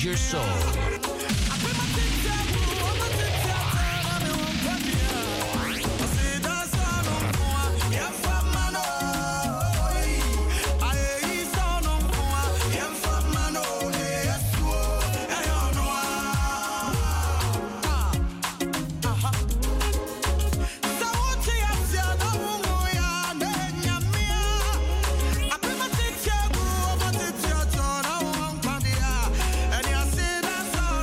feeds your soul. That's all.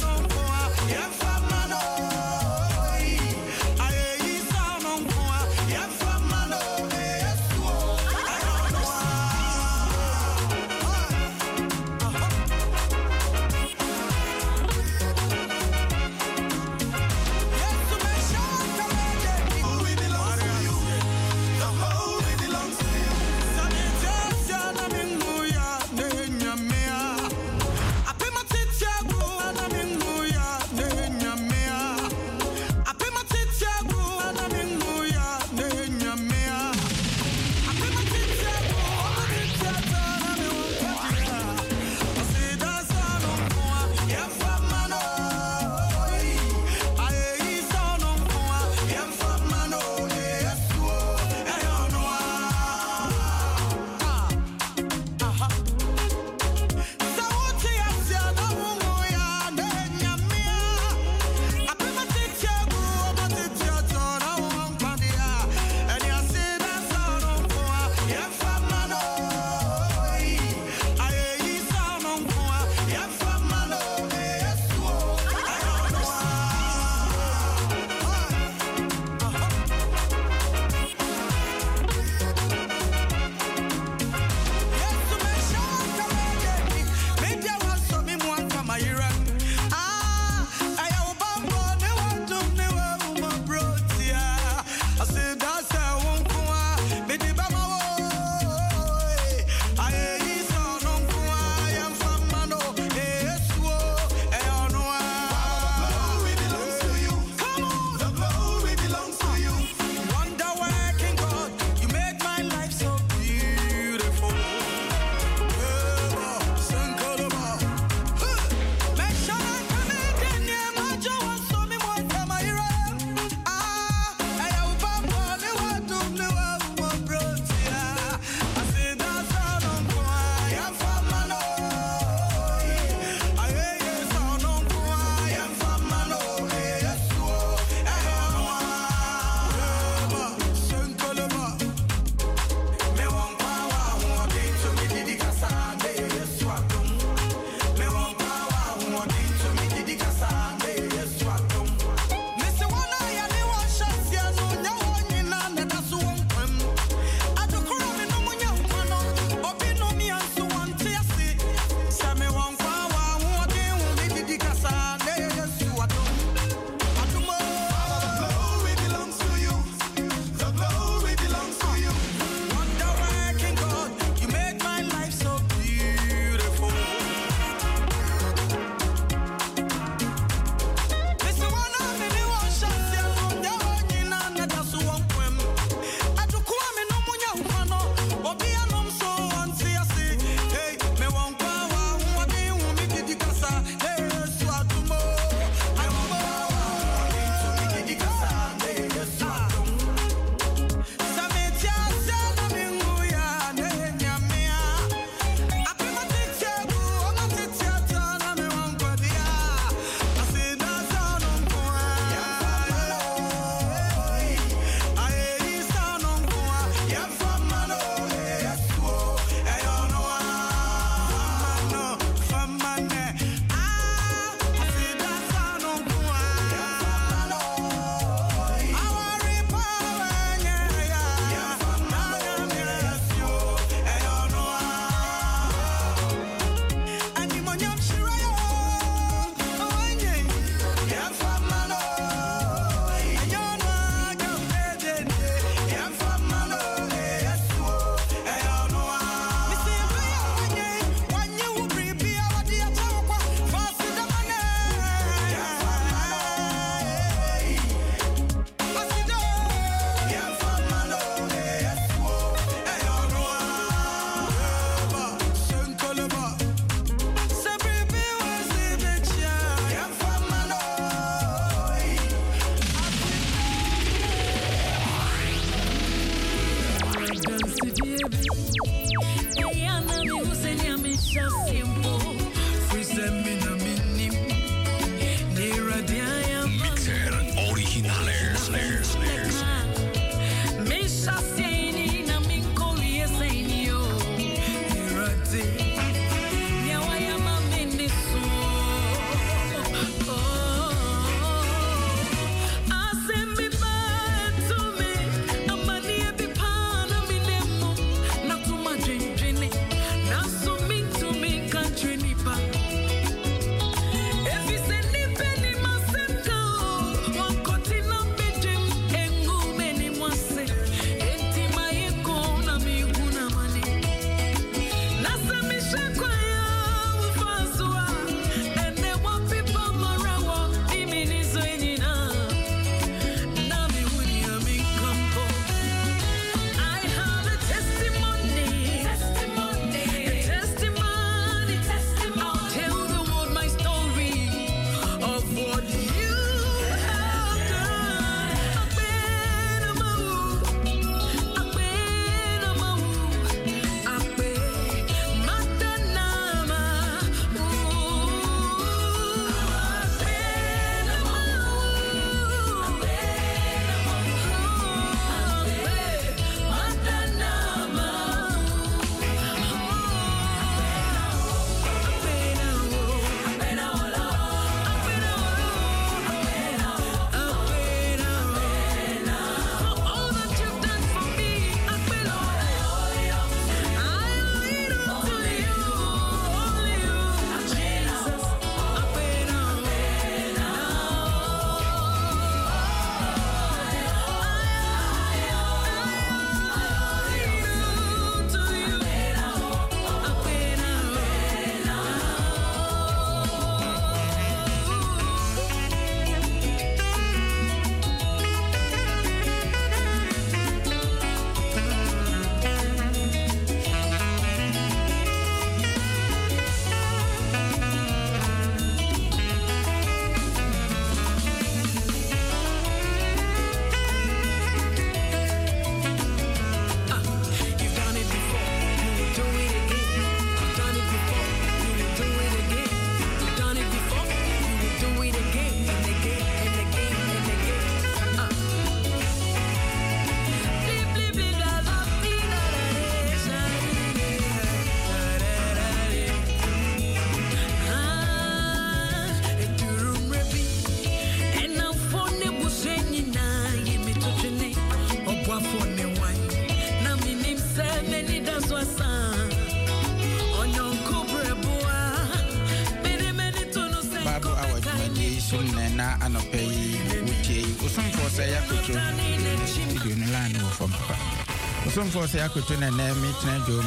For say I could turn a name, meet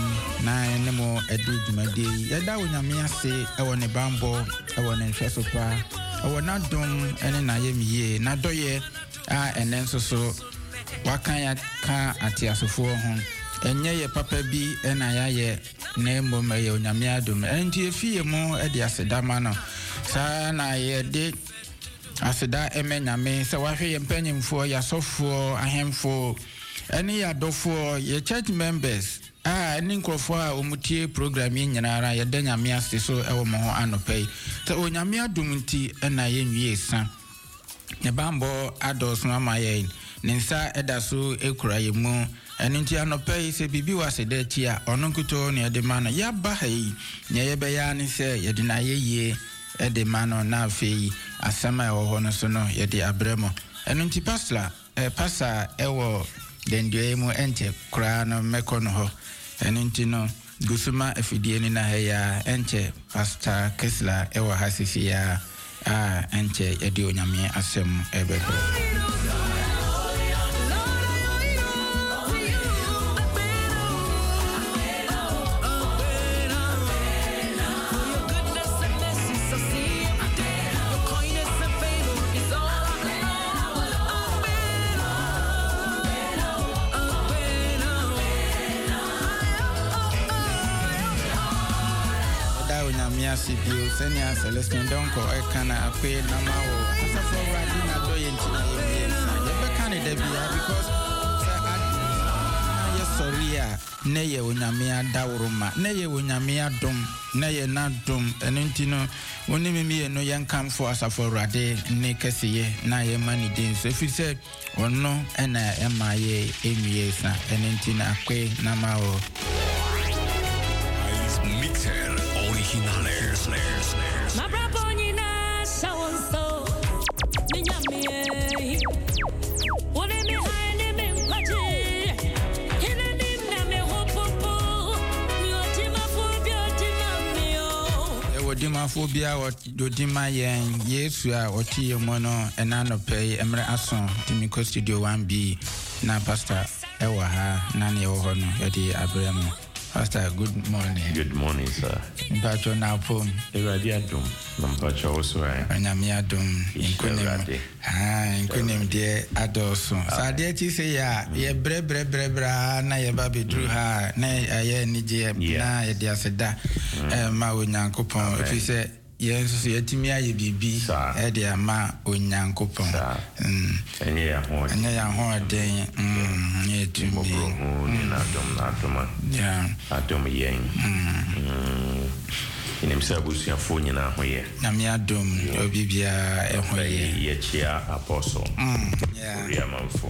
nine more a day to my day. Yada when I may say, I want a bamboo, I want a chesopa, I will not do any name ye, not do ye, and then so what can I car at Yasu for home, and ye papa be and I ye name of my own yamiadum, and ye fear more at the Asedamano. Sana ye did Aseda Emename, so I hear penny for your soft for a handful. Any adofo ye church members any nkofo omutie program nyinara ye danya miase so ewo mo ho anopei so onyame adum nti na ye nwie sa ne bambo ados no amaye ne nsa eda so ekura ye mu eni nti anopei se bibi wasede tia ono nkuto ne de mana ya ba hai ne ye be ya ne se ye de na ye de mano na afei asama ewo ho no so no ye de abremo eni nti pastor ewo then do emu ente kura no mekono ho enti no gusuma afidie ni na ya ente pastor Kesla ewa hasisi ya ente yedi onyame asem ebebe Sibio senia Celestine Donko ekana akwe na mawo asafo radi na doye ntina ye be kan de bia because say yes sorry a ne ye onyame adawroma ne ye onyame adom ne ye nadom enentino woni mimi no yankamfo asafo Awurade ne kesiye na ye mani din so fise onno ena emaye emie sa enentina akwe na mawo Mixer originales. Ma braboni na shawonso minyamie wone mi haine mi kwaje hina nimna me hopopo mi otima phobia otima mio wodima phobia wodima yen Yesu a otiye mono enano pay emre ason timi ko studio 1B na pastor ewa ha na ne wo hono yedi abremu. Pastor, good morning. Good morning, sir. Mpacho na pom. Eradi adom. Mpacho also right. Anyame adom. Inkunem de adoso. Sa de ti say ya ye bre na ye ba bedru ha na ye nije na ye de aseda ma onyankopon if say ye so ye timi aye bibi e de ama onyankopon. Enye ya ho den ye tumi ni na adom. Yeah. Adom yen. Inemsa busia fo nyina ho ye. Na me adom obibia e ho ye. Ye chia apostle. Yeah. Ria manfo.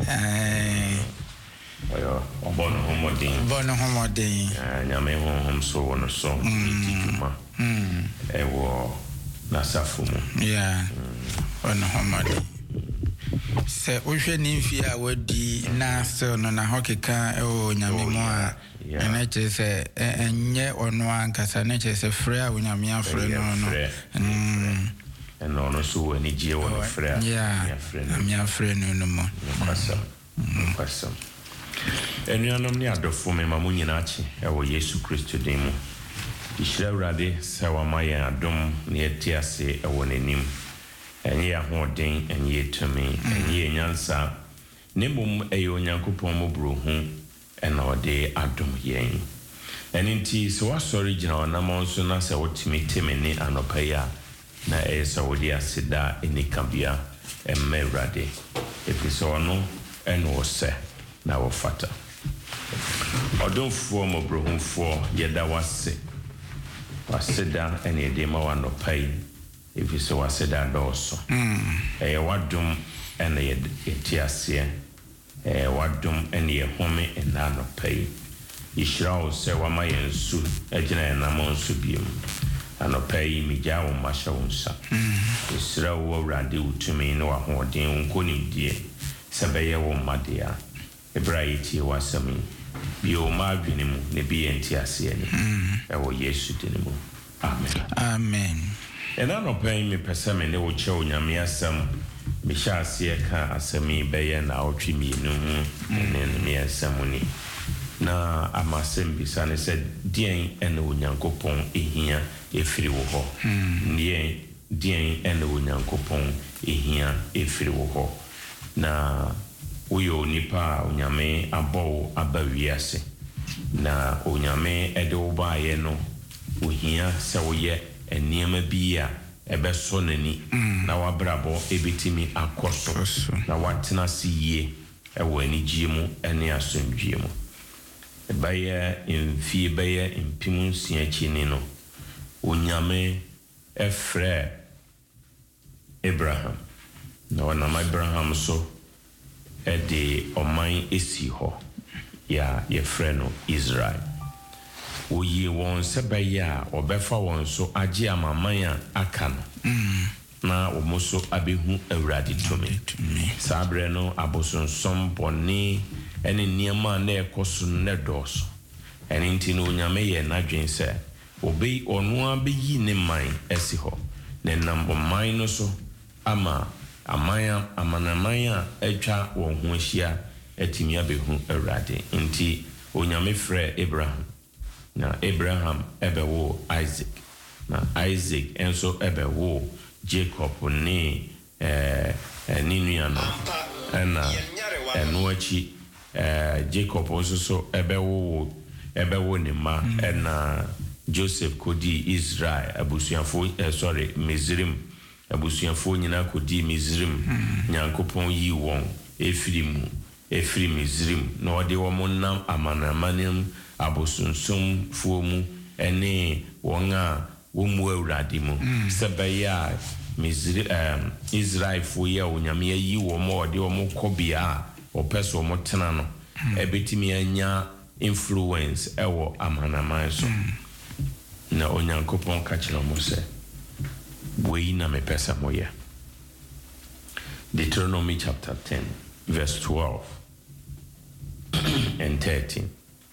Oyo obono homodin. Nyame ho so wono so tituma. Ewo nasafu mu. Yeah. Ono homodin. Se ohwe ni mfi a wadi na so no na hokeka o nyame mo a ene chese enye ono ankasa ne chese frɛ a onyame afrɛ no no no so ani gie wono frɛ nyame afrɛ no no mo kwasam enuanom ni adofo me mamu nyina achi ewo Yesu Kristo din mu Ishira Awurade sɛ wama yɛn adom ne etiase ewo n'anim enye ahoden enye tumi enye nyansa nembom eyo Onyankopɔn mobro hu ena ode adom yɛn eninti so wasori gina onamon so na sɛ wotimi temene anopaya na sɛ wode aseda enikabia emme Awurade episo no eno sɛ na wofata odonfo mobro hu fo yeda wase waseda ene de ma wanopai if you saw said that also. Wadum and the etiasia, wadum and the home and nano pay. Ishraw say wama and su, ejina and amon subium, and a pay me jaw mashaunsa. Israel radi to me no ahoden unconim dear, Sabaya won madia, a bright ye was a me. Be o marvinimu, ne be entiasiani, ewo Yesu dinimu. Amen. Amen. And I don't pay me persame ne wo chew nyame asam me sha ase ka asami beye na otwi mi no ne me asamuni na amasem bisa ne said dien ene onyankopon ehia efiri wo ho dien ene onyankopon ehia efiri wo ho na uyo nipa onyame abo abawiase na onyame ede wo ba ye no ohia se wo ye enema bia ebe so nani na wabrabo ebetimi akoso na watena siye ewo anigye mu ene asomdwie mu ebaya emfie baya empimu sia chini no onyame efre Abraham na wana Abraham so ede oman esi ho ya yefre no Israel oyi won sebaya obefa won so age amaman aka no na omoso abehu Awurade tumi sabre no abosonsom boni ene niema na ekoso ne doso ene nti no nyame ye nadwen se obe onu abeyi ne man esi ho ne nambo man no so ama amanamaya etwa won ho hia etimi abehu Awurade nti onyame frɛ Abraham na Abraham ebewo Isaac na Isaac enso ebewo Jacob ni ninuano na enoachi Jacob also so ebewo ni ma na Joseph kodi Israel abusuafo Mizrim abusuafo nyina kodi Mizrim nyankopon yi won efirimu efiri Misrim na ɔde wɔn nam amanamanam abosunsom fuomu ene wɔn a wɔmu awurade mu sɛbɛyɛ Israel fo yɛ onyame yi wɔn ɔde wɔn kɔbea a ɔpɛ so wɔn tena no ebetimi anya influence ɛwɔ amanaman so na onyankopɔn ka kyerɛ mo sɛ wei na mepɛ sɛ moyɛ. Deuteronomy chapter 10 verse 12 and 13.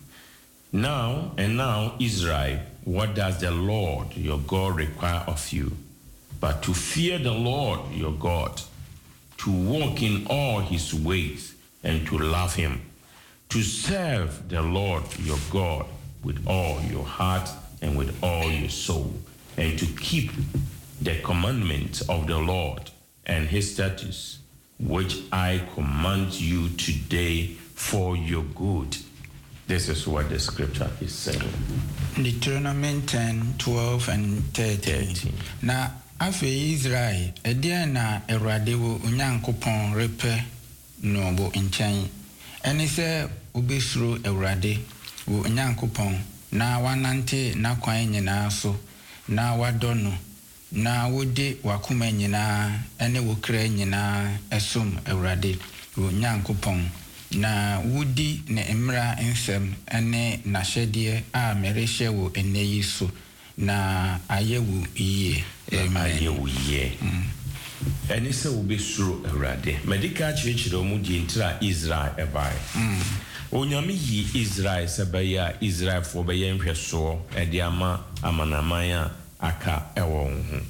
Now Israel, what does the Lord your God require of you but to fear the Lord your God, to walk in all his ways and to love him, to serve the Lord your God with all your heart and with all your soul, and to keep the commandments of the Lord and his statutes, which I command you today for your good. This is what the scripture is saying. Deuteronomy 10, 12 and 13. Na afe Israel, ɛdeɛn na Awurade wo Onyankopɔn repɛ no bo nkyɛn. Ɛne sɛ wobɛsuro Awurade wo Onyankopɔn na wanante n'akwan nyinaa so na wadɔ no na wode wakoma nyinaa ɛne wo kra nyinaa ɛsom Awurade wo Onyankopɔn na wudi ne mmara nsɛm ɛne n'ahyɛdeɛ a merehyɛ wo ennɛ yi so na ayɛ wo yie. Ayɛ wo yie. Ɛne sɛ wobɛsuro Awurade. Medika kyerɛkyerɛ mu di ntira Israel ɛbae. Onyame yi Israel sɛ bɛyɛ a Israelfoɔ bɛyɛ nhwɛsoɔ ɛde ama amanaman a aka ɛwɔ wo ho.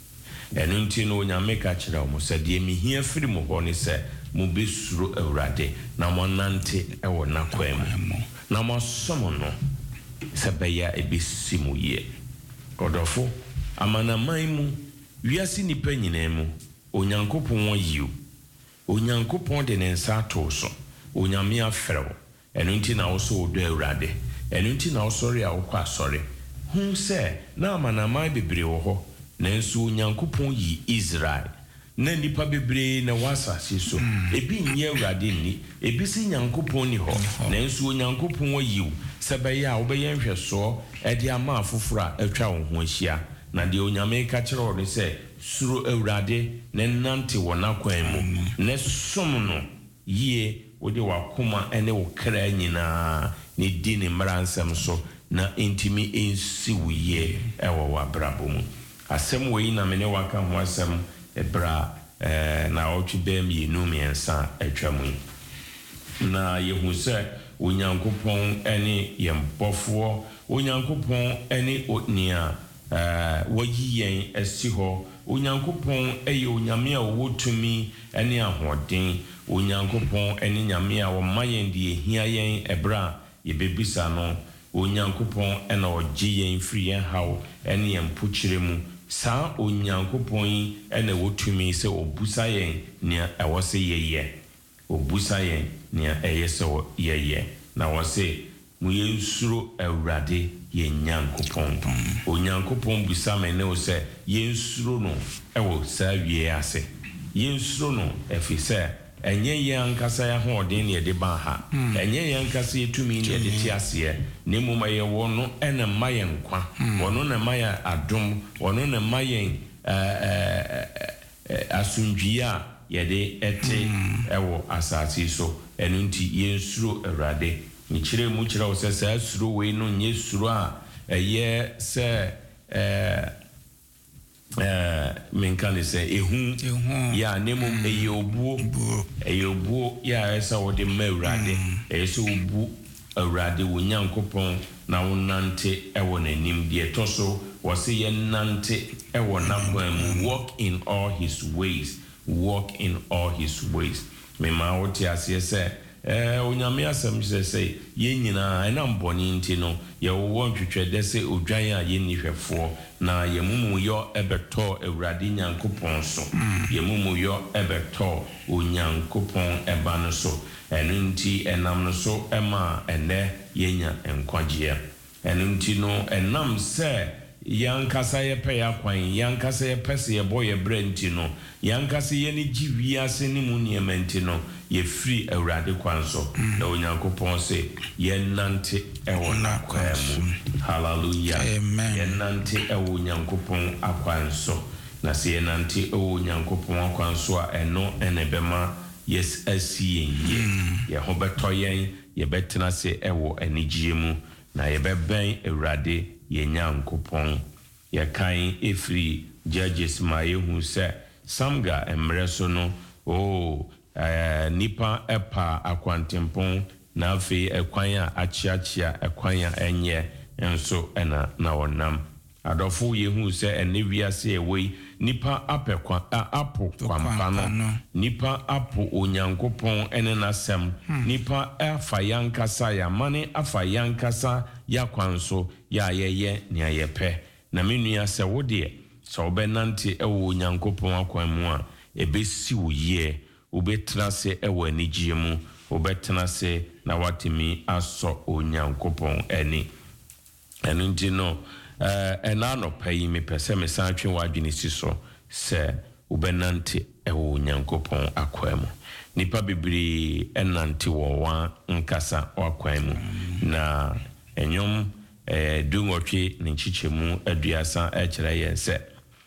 Ɛno nti no Onyame ka kyerɛ mo sɛ deɛ mehia firi mo hɔ ne sɛ mobɛsuro Awurade na monante ɛwɔ n'akwan mu na moasom no sɛ bɛyɛ a ɛbɛsi mo yie. Ɔdɔfo amanaman mu wiase nipa nyinaa mu Onyankopɔn ayiw. Onyankopɔn de ne nsa ato so. Onyame afrɛ wo. Ɛno nti na wo so wodɔ Awurade. Ɛno nti na wo sɔre a wokɔ asɔre. Hu sɛ na amanaman bebree wɔ hɔ nanso Onyankopɔn yi Israel. Na nipa bebree na wasase so. Ebi nyɛ Awurade ni, ebi si Nyankopɔn ni hɔ. Nanso Onyankopɔn ayiw sɛ bɛyɛ a wobɛyɛ nhwɛsoɔ ɛde ama afoforo a atwa wo ho ahyia. Na deɛ Onyame ka kyerɛ wo ne sɛ suro Awurade na nante wɔ n'akwan mu na som no yie wode wakoma ɛne wo kra nyinaa ne di ne mmara nsɛm so na intimi ensi wo yie ɛwɔ w'abrabɔ mu. Asɛm wei na me ne waka ho asɛm ɛbra na ɔtwe bɛm yenu mmiɛnsa atwa mu. Na yehu sɛ Onyankopɔn ɛne yɛn bɔfoɔ, Onyankopɔn ɛne nea wayi yɛn asi hɔ. Onyankopɔn ɛyɛ Onyame a ɔwɔ tumi ɛne ahoɔden. Onyankopɔn ɛne Nyame a wɔma yɛn deɛ ehia yɛn ɛbra a yɛbɛbisa no. Onyankopɔn ɛna ɔgye yɛn firi yɛn haw ɛne yɛn mpokyerɛ mu. Saa Onyankopɔn yi ɛna ɛwɔ tumi sɛ ɔbusa yɛn nea ɛwɔ sɛ yɛyɛ. Ɔbusa yɛn nea ɛyɛ sɛ yɛyɛ. Na wɔsɛ mu yɛnsuro Awurade yɛn Nyankopɔn. Onyankopɔn busa me ne wo sɛ yɛnsuro no ɛwɔ saa wie ase. Yɛnsuro no ɛfiri sɛ ɛnyɛ yɛn ankasa yɛ ahoɔden ne yɛde ba ha. Ɛnyɛ yɛn ankasa yɛ tumi ne yɛde te aseɛ. Ne mmom ɛyɛ wɔn no ɛna ma yɛn nkwa. Wɔn na ma yɛn adom. Wɔn na ma yɛn asomdwie a yɛde ɛte ɛwɔ asase so. Ɛno nti yɛnsuro Awurade. Nikyerɛ mu kyerɛ wo sɛ saa suro wei no nyɛ suro a ɛyɛ sɛ menka ne sɛ ehu ya ne mmom ɛyɛ obuo yɛ sɛ wode ma Awurade. Ɛyɛ sɛ wobu Awurade wo Nyankopɔn na wonante ɛwɔ n'anim. Deɛ ɛtɔ so wɔse yɛnante ɛwɔ n'akwan mu. Walk in all his ways. Walk in all his ways. Mema wote aseɛ sɛ Onyame asɛm kyerɛ sɛ yɛn nyinaa ɛnam bɔne nti no yɛwɔ ntwitwɛdɛ sɛ odwan a yɛnni hwɛfoɔ na yɛmumuyɔ ɛbɛtɔ Awurade Nyankopɔn so. Yɛmumuyɔ ɛbɛtɔ Onyankopɔn ɛba no so. Ɛno nti ɛnam no so ɛma ɛnɛ yɛnya nkwagyeɛ. Ɛno nti no ɛnam sɛ yankasa ye pe ya kwan yankasa ye pese ye boy ye brenti no yankasa ye ni ji wiase ni mu ne menti no ye free awurade kwan so na onyankopon se ye nante ewona kwamu hallelujah amen ye nante ewo onyankopon akwan so na se ye nante ewo onyankopon akwan so a eno ene bema yes asiye ye ho beto yen ye betena se ewo anigye mu na ye beben awurade ye nyankopon ye kan efri Judges ma yehu se samga emre so no nipa epa akwantempon na afi ekwan a achiachia ekwan a enye enso ena na wonam adofo yehu se ene wiase ewe nipa apekwa apo kwampa no nipa apo onyankopon ene nasem nipa afa yankasa ya mane afa yankasa ya kwanso ya yeye ne ayepe na menua se wode so obenante ewo onyankopon akwan mu a ebesi wo ye obetra se ewo anigye mu obetra se na watimi aso onyankopon eni enu nti no enano payi me pese me sanatwe wadwene si so se ubenante ewo onyankopon akwan mu nipa bibiri enante wo wa nkasa akwan mu na enyom dungotwe ne nchichemu aduasa ekere ye se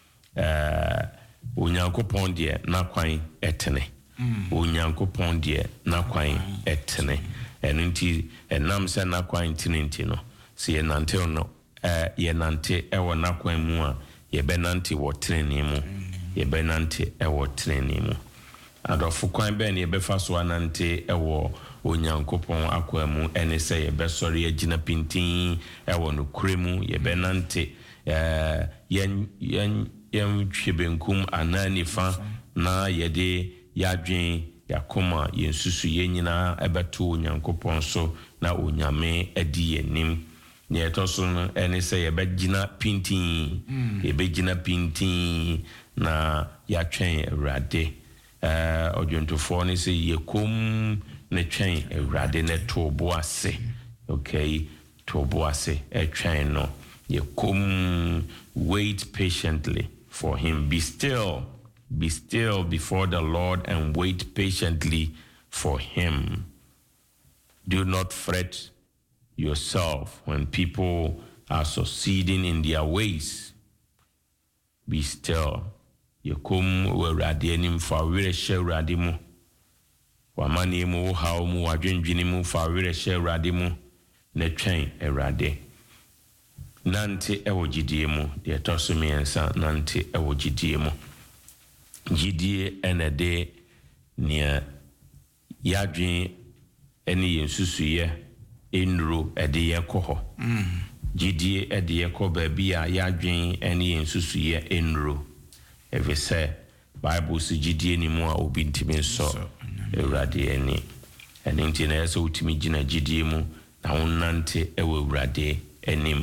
onyankopon de na kwan etene onyankopon de na kwan etene enu nti enam se na kwan tinenti no se ye nante no ye nante ewo na kwan mu a ye benante wo treni mu ye benante ewo treni mu adofo kwan be ne ye befa so anante ewo onyankopon akwan mu ene se ye besori agina pintin ewo no kuremu ye benante yen hwebenkum anani fa na yede yadwen yakoma yensusu yenyina ebeto onyankopon so na onyame adi yenim ne etoso no ene se ye begina pintin ye begina pintin na yatwen awurade odwontofo ne se yekom ne twen awurade ne tobo ase okay tobo ase etwen no yekom wait patiently for him be still before the Lord and wait patiently for him. Do not fret yourself when people are succeeding in their ways. Be still. Yekum werade anim fa were hye werade mu. Wamane mu haw mu wadwendwene mu fa were hye werade mu na twen werade. Nante ewo gidie mu de toso miensa nante ewo gidie mu. Gidie enede nia yadwen ene yensusuye enro ede yekoho gidie ede yeko baabi a yadwen ene yensusuye enro evese bible si gidie ni mu a obi ntimi so ewrade eni ene nti na yeso utimi gina gidie mu na wonnante ewo ewrade enim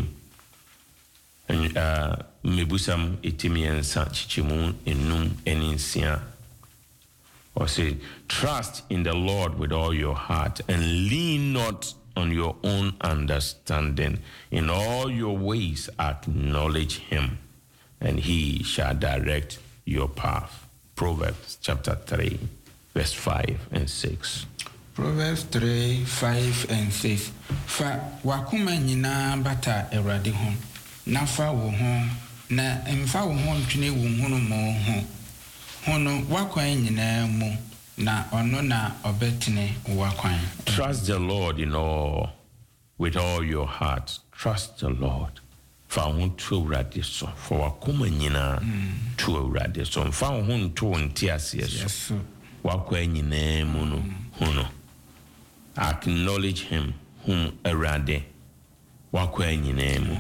mebusam etimiensa chichimu enum eninsia or say trust in the Lord with all your heart and lean not on your own understanding. In all your ways acknowledge him and he shall direct your path. Proverbs chapter 3 verse 5 and 6. Proverbs 3, 5 and 6. Fa wakuma nyina bata ewrade ho na fa wo ho na emfa wo ho ntwene wo hunu mo ho hono wakwan nyina mu na ono na obetene wakwan. Trust the Lord with all your heart. Trust the Lord. Fa ho to ewrade so for wakuma nyina to ewrade so fa ho nto nti ase so wakwan nyina mu no hono. Acknowledge him whom ewrade wakwan nyina mu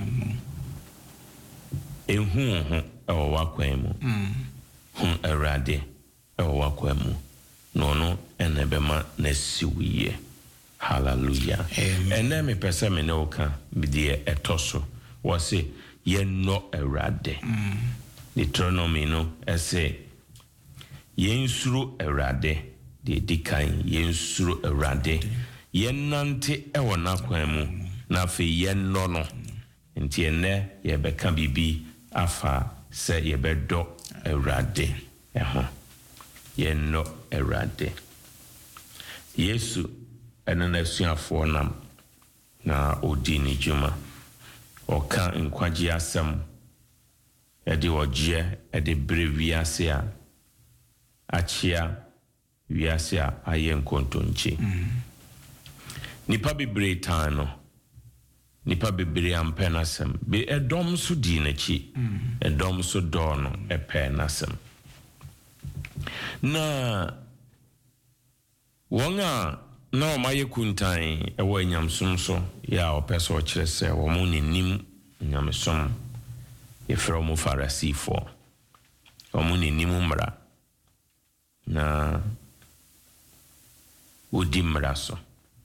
ehu ho wakwan mu hun ewrade wakwan mu no enebema na siwiye. Hallelujah. Ene me pese me ne oka me de etoso wo se ye no ewrade Deuteronomy no ese ye nsuro ewrade de dikan ye nsuro ewrade ye nante ewo na kwan mu na fe ye no nti ene ye beka bibi afa se ye bedo Awurade eho ye no Awurade Yesu ena na suafo nam na odi ni juma oka nkwaji asem edi oje edi bre wiase a achia wiase a aye nkontonchi nipa bebre tan no nipa bebre ampe nasem be edom so di na chi edom so do no epe nasem na wonga na maye kuntan ewo nyamsom so ya opeso kire se wo mu nim nyamsom efro mu farisifo wo mu nim mra na odi mra so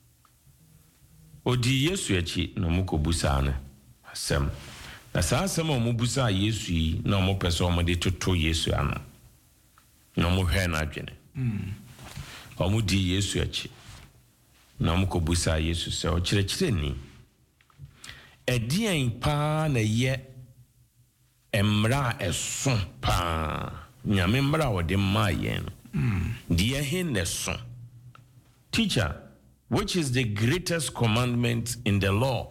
odi Yesu echi na mu kobusa na asem na saa asem o mu busa Yesu yi na mu pese o mu de toto Yesu ano na mu hwe na adwene o mu di Yesu echi na mu kobusa Yesu se o kire ni edian pa na ye emra eso pa nyame mra o de mayen die hin ne so teacher, which is the greatest commandment in the law?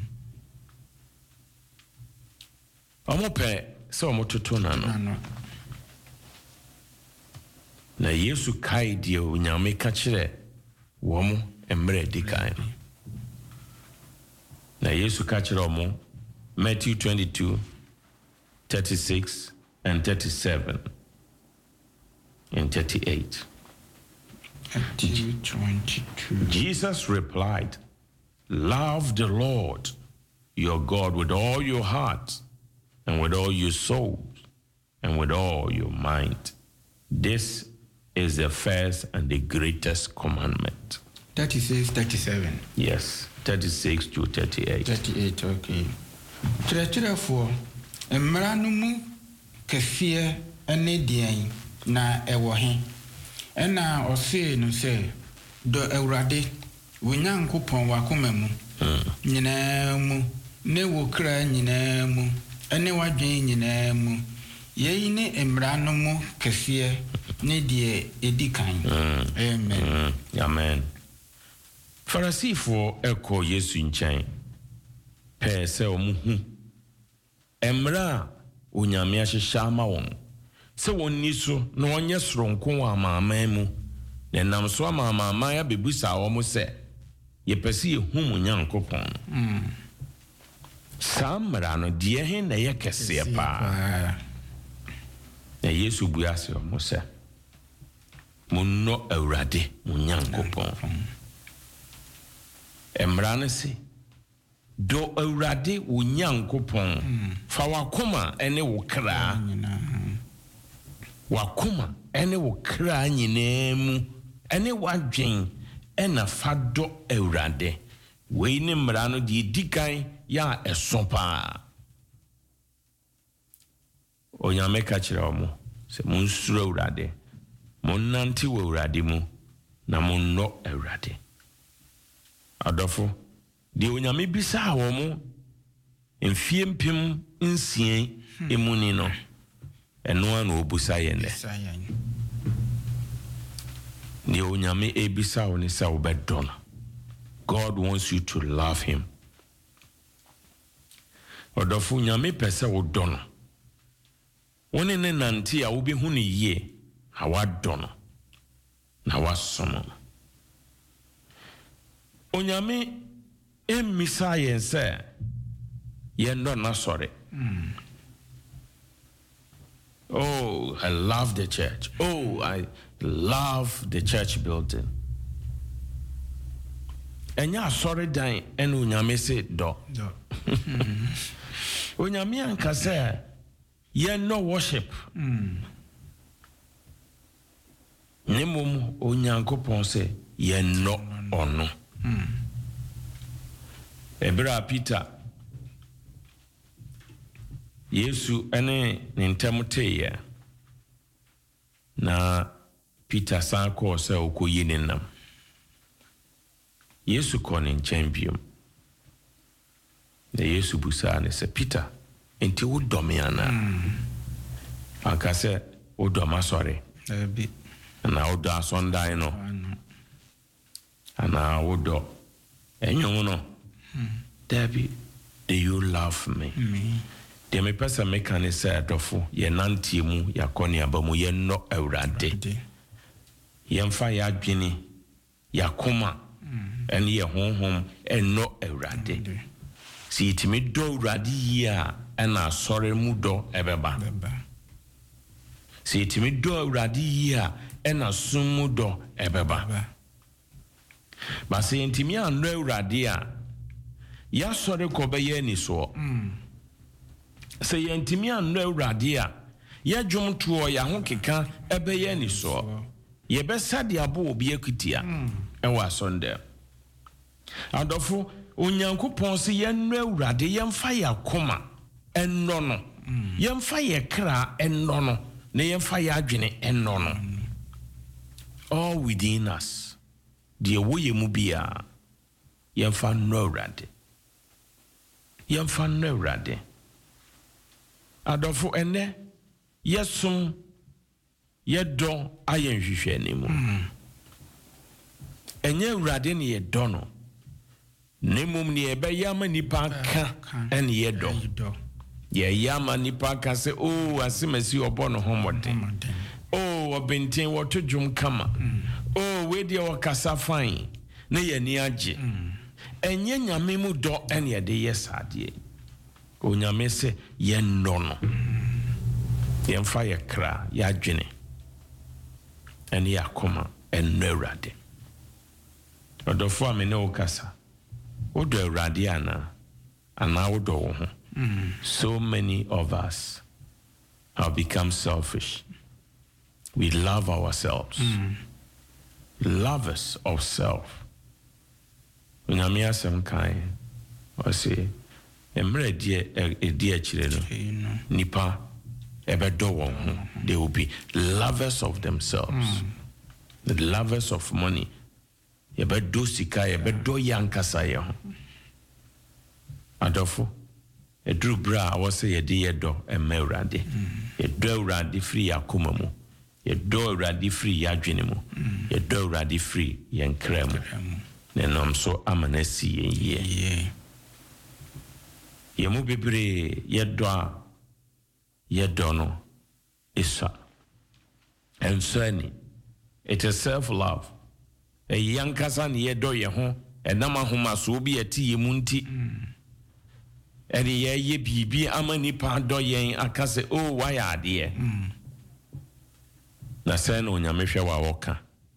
Omope so omototo nano. Na Yesu kai die onyame ka kire wo mo emre dikan. Na Yesu ka kire omo Matthew 22:36 and 37 and 38. Jesus replied, love the Lord your God with all your heart and with all your soul and with all your mind. This is the first and the greatest commandment. 36, 37. Yes, 36 to 38. 38, okay. Therefore, Emranumu Kefie Enedian na ewohe. Ena ose no se do Awurade wonyankopon wakoma mu nyina mu ne wo kra nyina mu ene wadwen nyina mu yeyi ne emra no mu kefie ne die edikan amen amen Farisifo eko Yesu nchen pe se omuhu emra onyame ahyehya ma won se wonni so na wonye soronko wa amaama mu na nam so amaama ya bebusa wo mo se ye pese ye hu Nyankopɔn samra no de he na ye kese pa na Yesu buase wo mo se munno Awurade Nyankopɔn emra no se do Awurade Nyankopɔn fa wakoma ene wo kra wakoma ene wo kra nyinemu ene wadwen ena fado Awurade we ne mmara no de dikan ya esopa onyame ka kire omo se munsuro Awurade monnante wo Awurade mu na monno Awurade adofo de onyame bisa wo mo mfie mpem nsien emuni no eno an obusa yene ni onyame ebisa woni sa obedona. God wants you to love him. Odofu nyame pese wodono woni ne nanti a wobi hu ne ye na wadono na wasono onyame emisa yense yendo na sorry. Oh, I love the church. Oh, I love the church building. Enya sorry dan enu onyame se do. Onyame anka se ye no worship. Nemum onyankopon se ye no ono. Ebra Peter Yesu ene nintemuteye na Peter sanko se okoyi nenam. Yesu ko ne nkyembiom. na Yesu busa ne se Peter enti wo dɔ me ana aka sɛ wo dɔ ma sɔre na wo dɔ asɔndan no ana wo dɔ enyo no David, do you love me? De me pesa me kan sɛ adɔfo ye nantie mu yakɔne aba mu ye no awurade ye mfa ya adwene yakoma ene ye honhom eno awurade si itimi dɔ awurade yi a ɛna asɔre mu dɔ ɛbɛba si itimi dɔ awurade yi a ɛna som mu dɔ ɛbɛba ba se intimi anɔ awurade a ya sɔre kɔ bɛyɛ ni so se yɛntimi anɔ awurade a ya dwom toɔ ya ho keka ɛbɛyɛ ni so yɛbɛsa de abo obi akutia ɛwɔ asɔnde adɔfo onyankopɔn se yɛnɔ awurade yɛmfa yɛ akoma ɛnɔ no yɛmfa yɛ kra ɛnɔ no na yɛmfa yɛ adwene ɛnɔ no all within us deɛ woyɛ mu bia yɛmfa nɔ awurade yɛmfa nɔ awurade adɔfo ɛnɛ yɛsom yɛdɔ ayɛ nhwehwɛ anim ɛnyɛ awurade ne yɛdɔ no ne mum ne yɛbɛyɛ ama nipa ka ɛne yɛdɔ yɛyɛ ama nipa ka sɛ o asemasi ɔbɔ no ho mmɔden o ɔbɛnten wɔto dwom kama o wedeɛ wɔkasa fan ne yɛni agye ɛnyɛ nyame mu dɔ ɛne yɛde yɛ saadeɛ onyame sɛ yɛnnɔ no yɛmfa yɛ kra yɛadwene ɛne yɛakoma ɛnnɔ awurade ɔdɔfo a me ne wo kasa wodɔ awurade anaa wodɔ wo ho so many of us have become selfish. We love ourselves. Lovers of self. Onyame asɛm kan ɔse emre die akyire no nipa ɛbɛdɔ wɔn ho. They will be lovers of themselves. The lovers of money. Yɛbɛdɔ sika, yɛbɛdɔ yankasa yɛ ho. Adɔfo eduru bra wɔsɛ yɛde yɛdɔ ɛmɛ awurade. Yɛdɔ awurade firi yakoma mu. Yɛdɔ awurade firi yadwene mu. Yɛdɔ awurade firi yɛnkra mu. Nenam so amana si yɛyɛ. Yɛmu bebree yɛdɔ no isa. Ɛnsɛni. It is self-love. Yankasa ne yɛdɔ yɛ ho ɛnam ahoma so obi yɛte yɛ mu nti ɛde yɛyɛ biribi ama nipa dɔ yɛn aka sɛ o wayɛ adeɛ na sɛ na onyame hwɛ wa wɔka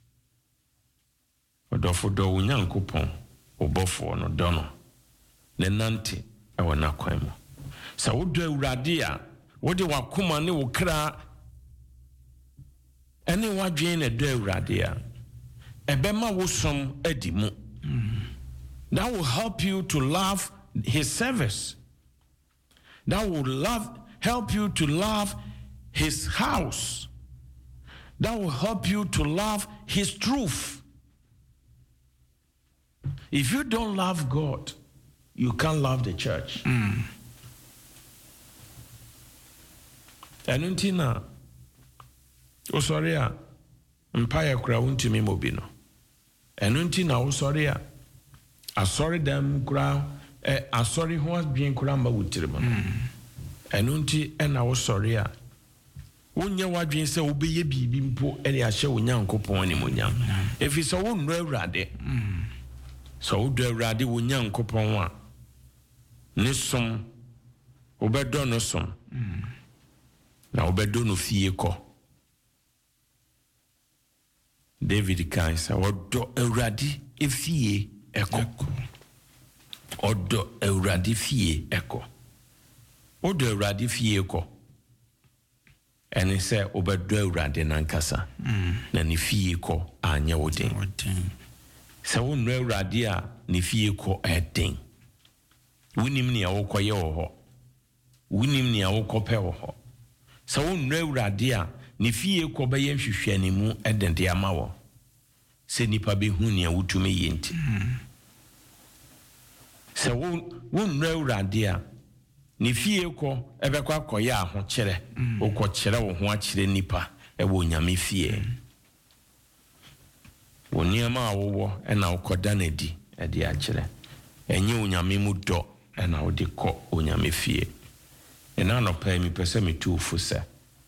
ɔdɔfo dɔ wo nyankopɔn ɔbɔfoɔ no dɔ no ne nante ɛwɔ n'akwan mu sɛ wodɔ awurade a wode wakoma ne wo kra ɛne wadwen na dɔ awurade a ebema wosom edimu. That will help you to love his service. That will help you to love his house. That will help you to love his truth. If you don't love God, you can't love the church. Enuntina osoria mpaya kura untimi mobino. Enunti na usori a asori dem kura asori ho adwen kura ma wutirema enunti na usori a wonye wadwen se obeye bibi mpo ene ahye wonyankopon ani monyam efi so wonno awurade so wodo awurade wonyankopon a ne som obedo no som na obedo no fie ko David kan sa odo awurade efie eko odo awurade fie eko odo awurade fie eko ene se obedo awurade nankasa na ne fie ko anya woden se wonno awurade a ne fie ko eden wonim ne awokoye wo ho wonim ne awokope wo ho se wonno awurade a ne fie ko be yen hwehwane mu edende amawo se nipa be hu ne awutumi yenti sɛ wo nnura awurade a ne fie kɔ ɛbɛkɔ akɔyɛ ahokyerɛ wokɔkyerɛ wo ho akyerɛ nipa ɛwɔ nyame fie wo nneɛma a wowɔ ɛna wokɔda no adi ɛde akyerɛ ɛnyɛ wo nyame mu dɔ ɛna wode kɔ wo nyame fie ɛna anɔpaa mi pɛ sɛ metu fo sɛ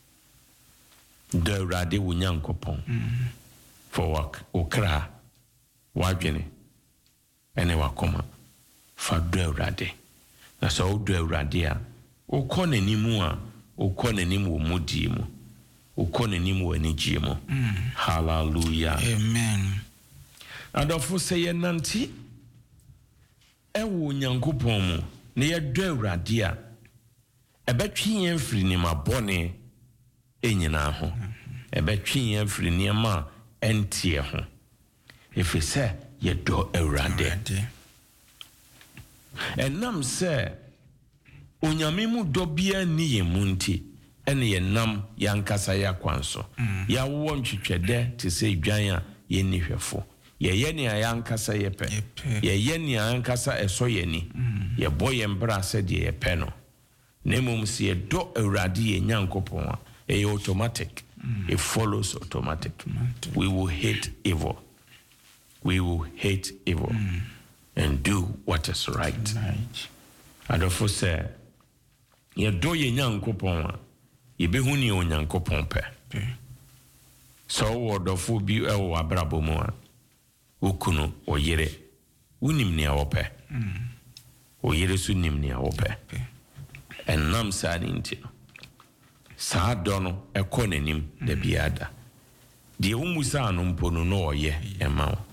dɔ awurade wo nyankopɔn for okra wadwene ɛne wakoma fa dɔ awurade na sɛ wodɔ awurade a wokɔ n'anim a wokɔ n'anim wɔ mudie mu wokɔ n'anim wɔ anigye mu hallelujah amen adɔfo sɛ yɛnante ɛwɔ nyankopɔn mu na yɛdɔ awurade a ɛbɛtwe yɛn firi nneɛma bɔne ɛnyinaa ho ɛbɛtwe yɛn firi nneɛma a ɛnteɛ ho ɛfiri sɛ yɛdɔ awurade ɛnam sɛ onyame mu dɔ biara ni yɛn mu nti ɛne yɛnam yɛankasa yɛ akwan so yɛawowɔ ntwitwɛdɛ te sɛ dwan a yɛnni hwɛfo yɛyɛ nea yɛankasa yɛpɛ yɛyɛ nea yɛankasa ɛsɔ yɛni yɛbɔ yɛn bra sɛdeɛ yɛpɛ no na mmom sɛ yɛdɔ awurade yɛ nyankopɔn a ɛyɛ automatic it follows automatic we will hate evil and do what is right adɔfo sɛ yɛdɔ yɛ nyankopɔn a yɛbɛhu ne onyankopɔn pɛ sɛ wowɔ dɔfo bi ɛwɔ abrabɔ mu a wokunu ɔyere wonim nea wɔpɛ ɔyere so nim nea wɔpɛ ɛnam saa ne nti no saa dɔ no ɛkɔ n'anim da biara da deɛ womu saa no mpo no na ɔyɛ ɛma wo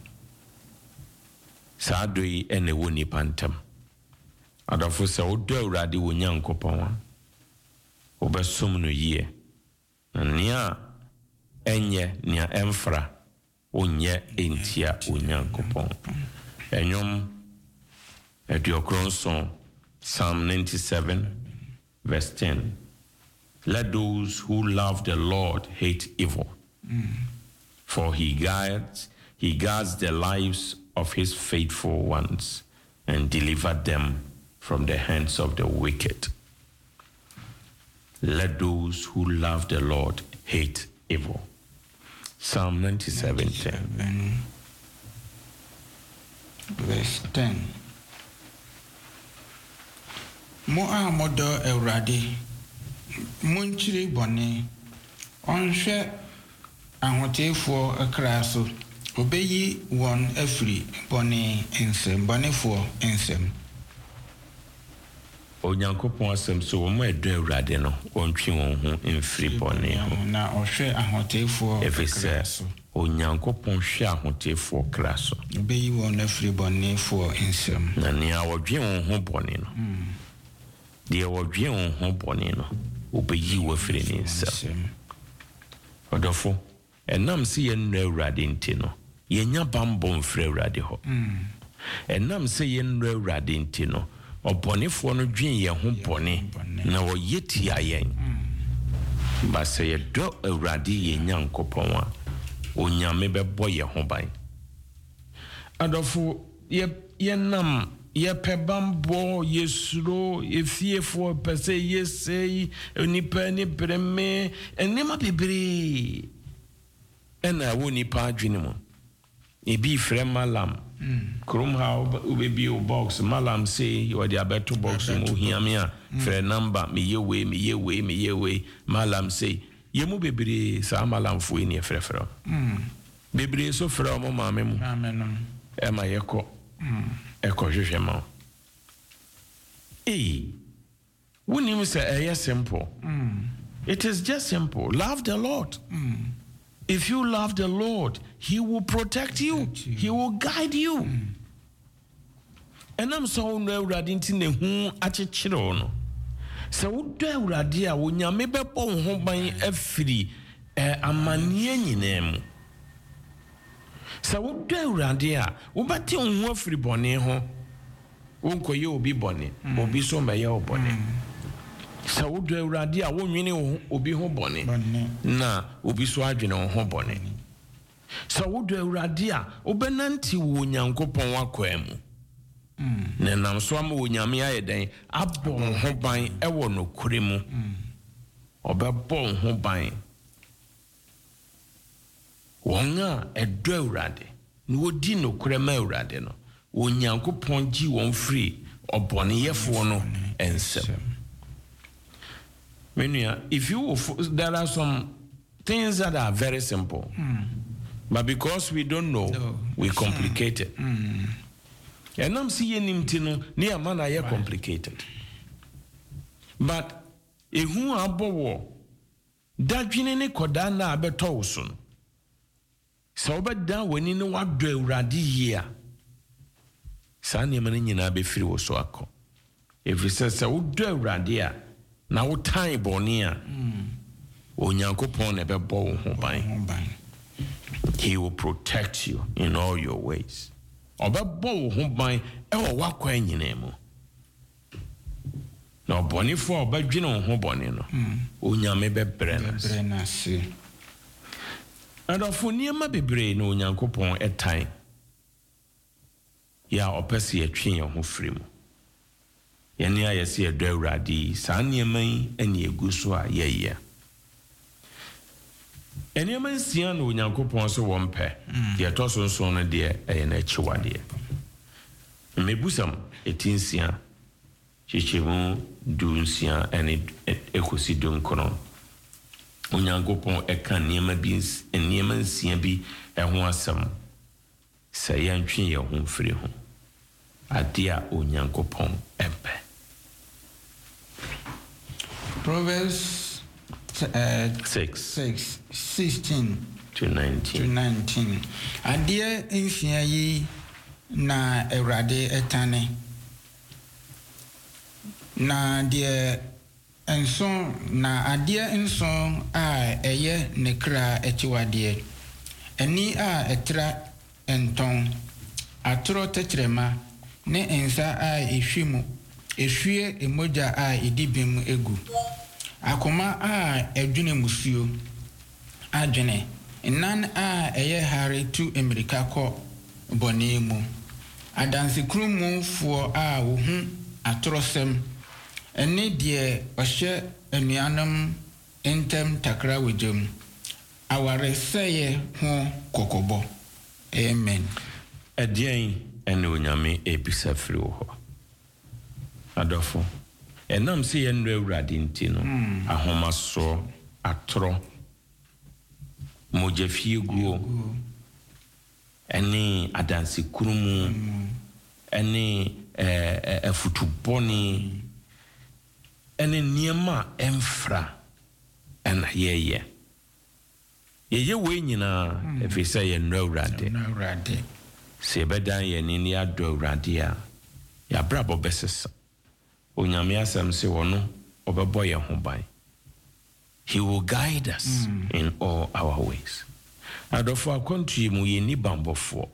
saa dɔ yi ɛna ɛwɔ nipa ntam adɔfo sɛ wodɔ awurade wɔ nyankopɔn a wobɛsom no yie na nea ɛnyɛ nea ɛmfra wonyɛ ɛntia wɔ nyankopɔn ɛnwom aduɔkron Psalm 97 verse 10 let those who love the Lord hate evil for he guards the lives of his faithful ones and deliver them from the hands of the wicked. Let those who love the Lord hate evil. Psalm 97:10. Verse 10. Mo a modo Awurade munchiri bɔne ɔnhwɛ ahotefoɔ akra so obeyi wɔn afiri bɔne nsɛm bɔnefoɔ nsɛm Onyankopɔn asɛm so wɔn ɛdɔ Awurade no wɔntwe wɔn ho mfiri bɔne ho na ɔhwɛ ahotefoɔ akra so Onyankopɔn hwɛ ahotefoɔ kra so obeyi wɔn afiri bɔnefoɔ nsɛm na nea wɔdwe wɔn ho bɔne no deɛ wɔdwe wɔn ho bɔne no obeyi wɔ afiri ne nsɛm ɔdɔfo ɛnam sɛ yɛnnɔ Awurade nti no yɛnya bambɔ mfiri Awurade hɔ ɛnam sɛ yɛnnɔ Awurade nti no ɔbɔnefoɔ no dwen yɛn ho bɔne na wɔyɛ tia yɛn ba sɛ yɛdɔ Awurade yɛ Nyankopɔn a onyame bɛbɔ yɛn ho ban adɔfo yɛnam yɛpɛ bambɔ yɛsuro yɛfiefoɔ pɛ sɛ yɛsɛi nipa ne brɛme ɛnema bebree ɛna ɛwɔ nipa adwene mu ebi frɛ malam krom ha obebi o box malam say you the abeto box mu hiame a frɛ number meyɛ wei malam say yemu bebree sa malam fo ni frɛ bebree so frɛ mo maame mu ɛma yɛkɔ hwehwɛ ma wonim sɛ ɛyɛ simple it is just simple love the Lord if you love the Lord, He will protect you. He will guide you. And I'm so no radinti ne hu achichiro no. Se wodo awurade a wonyame bɛbɔ ho ban afiri amanie nyinaa mu. Se wodo awurade a wobɛte ho afiri bɔne ho. Wonkoye obi bɔne, obi so mɛyɛ obɔne. Sa wodo awurade a wonwene obi ho bɔne na obi so adwene ho bɔne sa wodo awurade a obenanti wo Nyankopɔn akwa mu na nam so ama onyame ayɛ den abɔ ho ban ɛwɔ no kure mu ɔbɛbɔ ho ban wɔn a ɛdɔ Awurade na wɔdi no kure ma Awurade no Onyankopɔn gye wɔn firi ɔbɔneyɛfoɔ no ensɛm. If you there are some things that are very simple, but because we don't know, we complicate it. And I'm seeing him to near man I complicated. But if who are bow, that Jinene Kodana Abetoson. So but down when you know what do Radi here. Sanya Manina be free was so ako. If he says, so do Radia. Now time bonia. Onyankopon ebe bo ho ban. He will protect you in all your ways. Obe bo ho ban e wo wakwa nyina mu. Na oboni fo obe dwene ho boni no. Onyame be brena se. Adofo niema bebre na Onyankopon etan. Ya opese yetwe ye ho firi mu. Yɛne a yɛse yɛdɔ Awurade saa nneɛma yi ɛne egu so a yɛyɛ. Nneɛma nsia na Onyankopɔn so wɔn pɛ. Deɛ ɛtɔ so nson no deɛ ɛyɛ n'akyiwadeɛ. Mmebusam eti nsia kyekyɛmu du nsia ɛne ekosi du nkron. Onyankopɔn ɛka nneɛma nsia bi ɛho asɛm sɛ yɛntwe yɛn ho mfiri ho. Adia Onyankopɔn ɛmpɛ. Proverbs 6:16 to 19. Adia nsia yi na Awurade etane. Na de enson na adia enson a eye ne kra echiwade. Eni a etra enton atoro tetrema ne ensa a ehwimu ehwie emoja a edibim egu akoma a edwene musuo adwene nan a eye hare tu Amerika kɔ bɔne mu adanse krumu fo a wo hu atorosem ene de ɔhye anuanam entem takra wejam aware seye ho kokobo. Amen. Ɛdeɛn ɛne Onyame ebisa firi wo hɔ. Adɔfo ɛnam sɛ yɛn no Awurade nti no ahomaso atoro mogya guo ɛne adanse kurumu ɛne afutubɔne ɛne nneɛma ɛmfra ɛna yɛyɛ wei nyinaa ɛfiri sɛ yɛn no Awurade sɛ yɛbɛdan yɛn ni adɔ Awurade a yɛabrabɔ bɛsesa. Onyame asɛm sɛ wɔno ɔbɛbɔ yɛn ho ban. He will guide us in all our ways. Adɔfo akɔntu mu yɛnni bambɔfoɔ.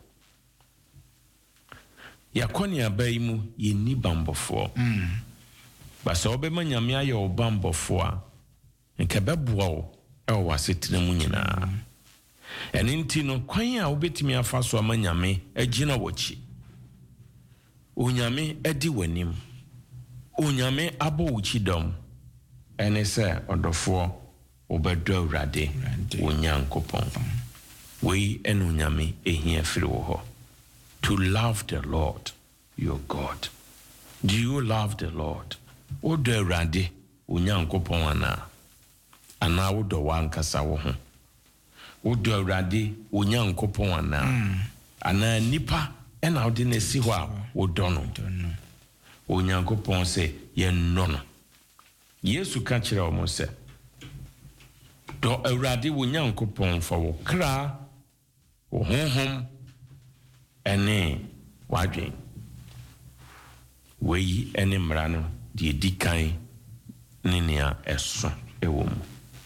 Yɛakɔne aba yi mu yɛnni bambɔfoɔ. Ba sɛ wobɛma Nyame ayɛ wo bambɔfoɔ a nka bɛboa wo ɛwɔ w'asetena mu nyinaa. Ɛno nti no kwan a wobɛtumi afa so ama Nyame agyina w'akyi. Onyame adi w'anim. Onyame abɔ wo kyidɔm. Ɛne sɛ ɔdɔfoɔ wobɛdɔ Awurade Onyankopɔn. Wei ɛne Onyame ehia firi wo hɔ. To love the Lord your God. Do you love the Lord? Wodɔ Awurade Onyankopɔn anaa? Anaa wodɔ w'ankasa wo ho? Wodɔ Awurade Onyankopɔn anaa? Anaa nipa ɛna wode ne si hɔ a wodɔ no? Onyankopɔn sɛ yɛnnɔ no. Yesu ka kyerɛ wo mo sɛ dɔ Awurade Onyankopɔn fa wo kra, wo honhom ɛne w'adwen. Wei ɛne mmara no deɛ di kan ne nea ɛso ɛwɔ mu.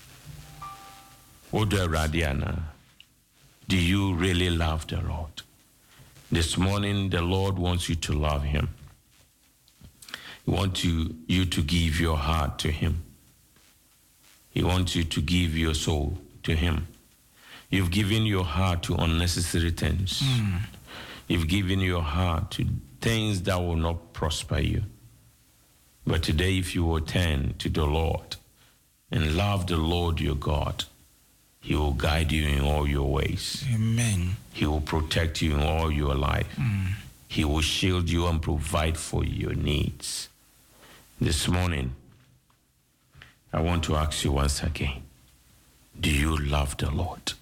Wodɔ Awurade anaa? Do you really love the Lord? This morning the Lord wants you to love him. He wants you to give your heart to him. He wants you to give your soul to him. You've given your heart to unnecessary things. You've given your heart to things that will not prosper you. But today, if you will turn to the Lord and love the Lord your God, He will guide you in all your ways. Amen. He will protect you in all your life. He will shield you and provide for your needs. This morning, I want to ask you once again, do you love the Lord?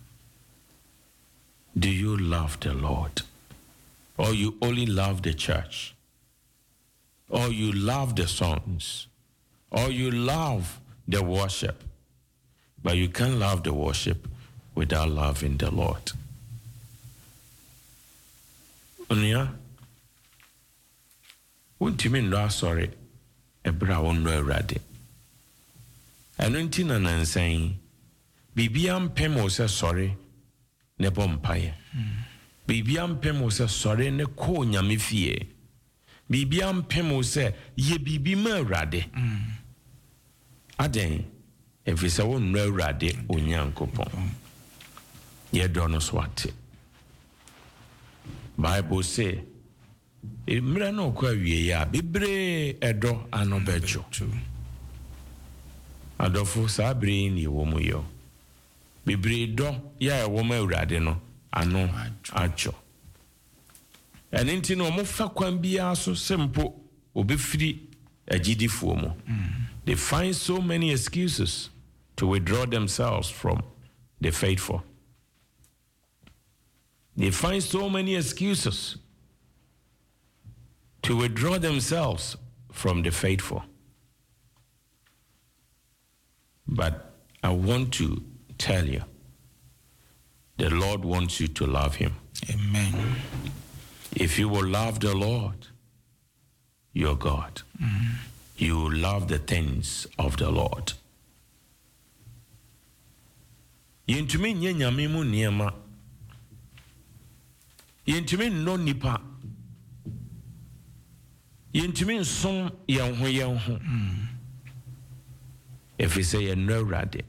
Do you love the Lord? Or you only love the church? Or you love the songs? Or you love the worship? But you can't love the worship without loving the Lord. Onia, wontimi ndo asori ebra wonno awurade. Eno nti na nansan bibia mpem wo se sori ne bompaye. Bibia mpem wo se sori ne ko nyame fie. Bibia mpem wo se ye bibi ma awurade. Aden efisa wonno awurade onyankopon. Ye do no swate. Bible say emra no kwa wie ya bebre edo anobejo. Adofo sabre ni wo mu yo. Bebre do ya wo ma awurade no ano acho. Eninti no mo fa kwan bia so sempo obefiri agidifuo mu. They find so many excuses to withdraw themselves from the faithful. They find so many excuses to withdraw themselves from the faithful. But I want to tell you, the Lord wants you to love Him. Amen. If you will love the Lord, your God, you will love the things of the Lord. Yentumi nye nyame mu niema. Yentumi no nipa. Yentumi nsom yenho. If you say no rade.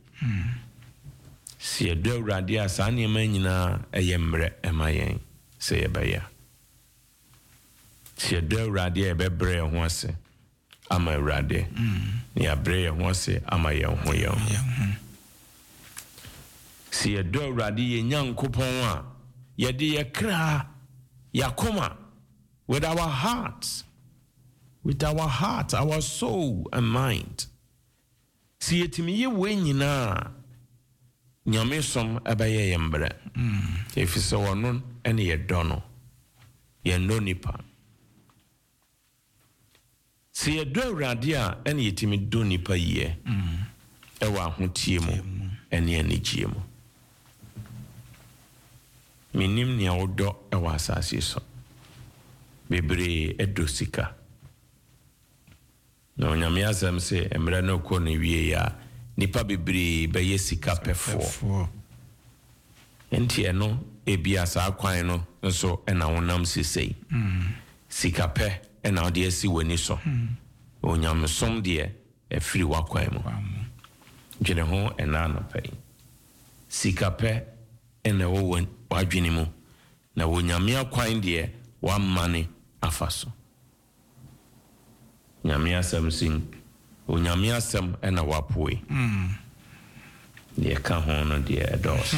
Si do rade asa niema nyina eyemre emayen say ebaya. Si do rade ebebre ho ase ama rade. Ni abre ho ase ama yenho. Si do rade ye nyankopon a yedi yakra yakoma with our hearts, our soul and mind. Si etimi ye we nyina nyame som abaye yembre. If so wonon ene ye dono ye no nipa. Si ye do awurade a ene yetimi do nipa ye ewa ahotie mu ene anigye mu. Minim ni odo ewa asase so bebre edo sika no nyame asem se emre no ko ne wie ya nipa bebre be ye sika pefo enti eno ebia sa kwan no nso ena wonam sesei sika pe ena ode asi wani so onyame som de efiri wakwan mu gene ho ena no pe sika pe ena wo wadwini mu na wonyame akwan de wa mane afaso nyame asem sin onyame asem ena wapoe de ka ho no de edos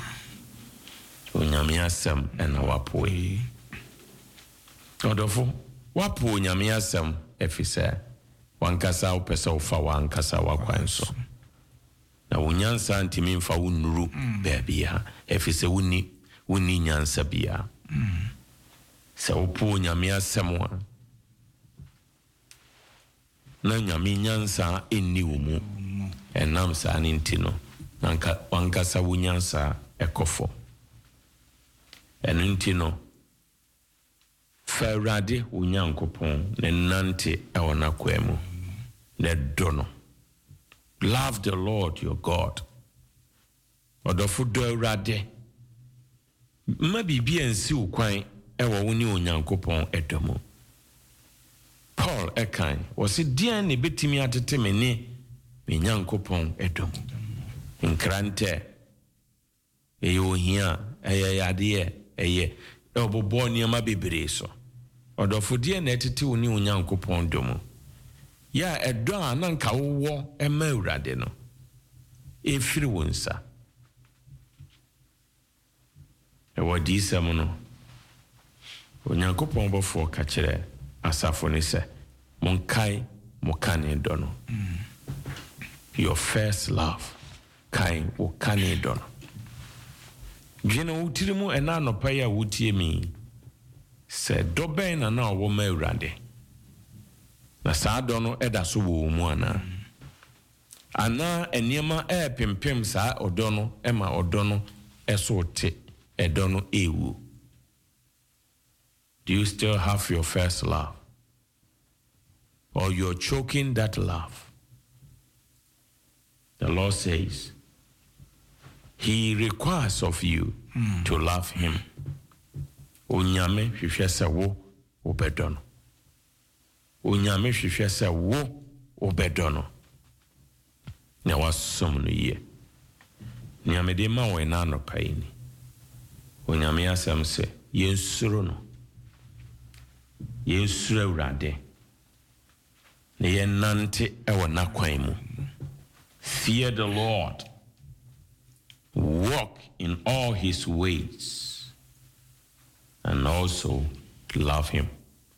onyame asem ena wapoe odofo wapo onyame asem efise wankasa opesa ufa wankasa wakwan so na wonyansa ntimi mfa wonuru baabia efise woni nyansa bia se opo nyame asem a na nyame nyansa enni wo mu enam sa ne ntino nanka wankasa wonyansa ekofo eno ntino Ferrade unyankopon ne nante ewona kwemu ne dono. Love the Lord your God. Odofo do awurade. Ma bibia nsi ukwan ewo woni unyankopon edomo. Paul ekan wose dian ne betimi atete mene me nyankopon edomo. Nkrante eyo hia eyade eye obobo niama bebre so. ɔdɔfodeɛ na ɛtete wo ne Onyankopɔn dɔ mu. Ya ɛdɔ a na nka wowɔ ɛma Awurade no ɛfiri wo nsa. Ɛwɔ diisɛm no Onyankopɔn bɔfoɔ ka kyerɛ asafo ne sɛ monkae mo kane dɔ no. Your first love kae wo kane dɔ no. Dwene wo tiri mu ɛna anɔpa yi a wotie mi sɛ dɔ bɛn na na ɔwɔ ma Awurade. Na saa dɔ no ɛda so wɔ wo mu anaa. Anaa nneɛma ɛɛpempem saa ɔdɔ no ɛma ɔdɔ no ɛso te ɛdɔ no ɛɛwu. Do you still have your first love? Or you're choking that love? The Lord says, He requires of you to love Him. Onyame hwehwɛ sɛ wo wobɛdɔ no. Onyame hwehwɛ sɛ wo wobɛdɔ no. Na wasom no yie. Nyame de ma wo na anɔpa yi ni. Onyame asɛm sɛ yɛnsuro no. Yɛnsuro Awurade. Na yɛnante ɛwɔ n'akwan mu. Fear the Lord. Walk in all His ways. And also love Him.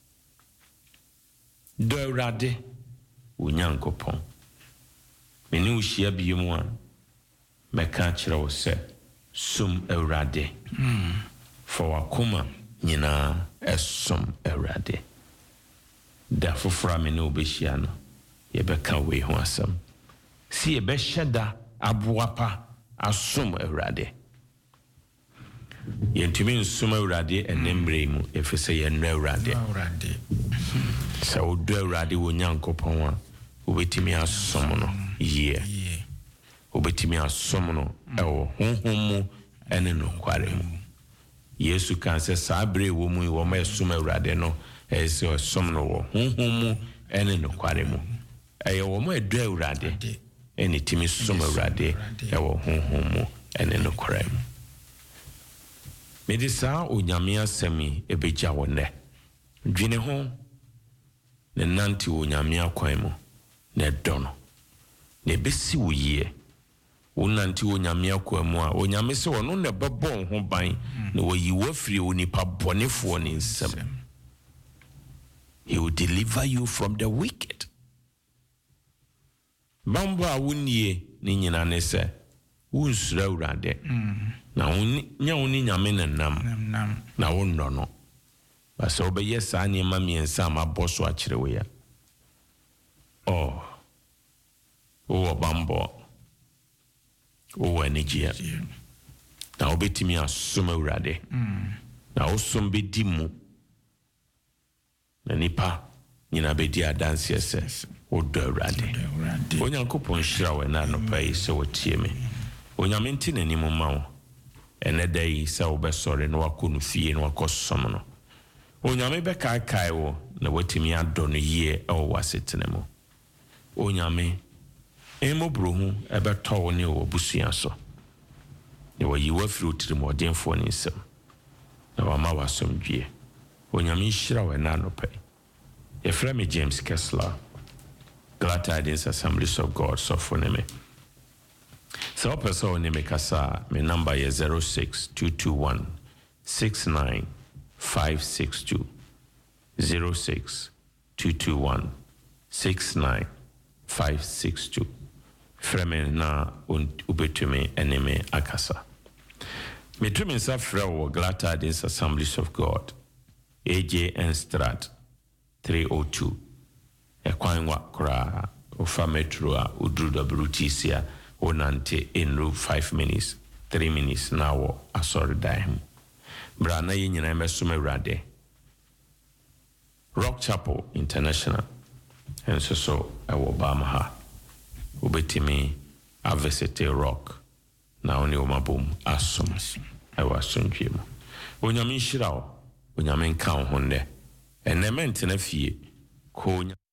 Dɔ Awurade wo Nyankopɔn. Mene wo hyia bio mu a mɛka kyerɛ wo sɛ som Awurade. For wakoma nyinaa ɛsom Awurade. Da foforɔ a mene wo bɛhyia no yɛbɛka wei ho asɛm. Si yɛbɛhyɛ da aboa pa asom Awurade. Yɛntumi nsom Awurade ɛne mmerɛ mu ɛfiri sɛ yɛnnɔ Awurade. Sɛ wodɔ Awurade wo Nyankopɔn a wobɛtumi asom no yie. Wobɛtumi asom no ɛwɔ honhom mu ɛne nokware mu. Yesu kan sɛ saa bere wɔ mu wɔ ma ɛsom Awurade no ɛyɛ sɛ ɔsom no wɔ honhom mu ɛne nokware mu. Ɛyɛ wɔ ma ɛdɔ Awurade ɛne timi som Awurade ɛwɔ honhom mu ɛne nokware mu. Mede saa Onyame asɛm yi ɛbɛgya wɔ nnɛ. Dwene ho ne nante Onyame akwan mu na ɛdɔ no. Na ɛbɛsi wo yie. Wo nante Onyame akwan mu a Onyame sɛ ɔno na ɛbɛbɔ wo ho ban na wɔyi wo afiri onipa bɔnefoɔ ne nsɛm. He will deliver you from the wicked. Bambo a wonnie ne nyina ne sɛ wonsura Awurade. Na nya wo ni Nyame nenam na wo nnɔ no. Basa wobɛyɛ saa nneɛma mmiɛnsa a mabɔ so akyerɛ wo ya. Wowɔ bambɔ. Wowɔ anigyeɛ. Na wobɛtumi asom Awurade. Na wosom bɛdi mu. Na nipa nyina bɛdi adanseɛ sɛ wodɔ Awurade. Onyankopɔn hyira wo na anɔpa yi sɛ wotie me. Onyame nti n'anim ma wo. Ɛnɛ da yi sɛ wobɛsɔre na wakɔ no fie na wakɔsom no. Onyame bɛkaakae wo na watumi adɔ no yie ɛwɔ w'asetena mu. Onyame mmɔborɔhu ɛbɛtɔ wo ne wɔ busua so. Na wayi wo afiri otirimɔdenfoɔ ne nsɛm. Na wama w'asomdwie. Onyame nhyira wo na anɔpa yi. Yɛfrɛ me James Kessler, Glad Tidings Assemblies of God, sɔfo ne me. Sɛ wopɛ sɛ wo ne me kasa me number yɛ 06221 69562 06221 69562. Frɛ me na wobɛtumi ɛne me akasa. Metumi nsa frɛ wo Glad Tidings Assemblies of God, AJN Strat 302. Ekwan wa kora ofa metro a udru WTC a onante enru 5 minutes 3 minutes na wo asori dan. Bra na ye nyina mesom Awurade. Rock Chapel International enso so ewo bam ha. Obetimi a visit Rock na oni o mabom asom ewo asomdwe mu. Onyame nhyira wo. Onyame nka wo ho nne. Enement na fie ko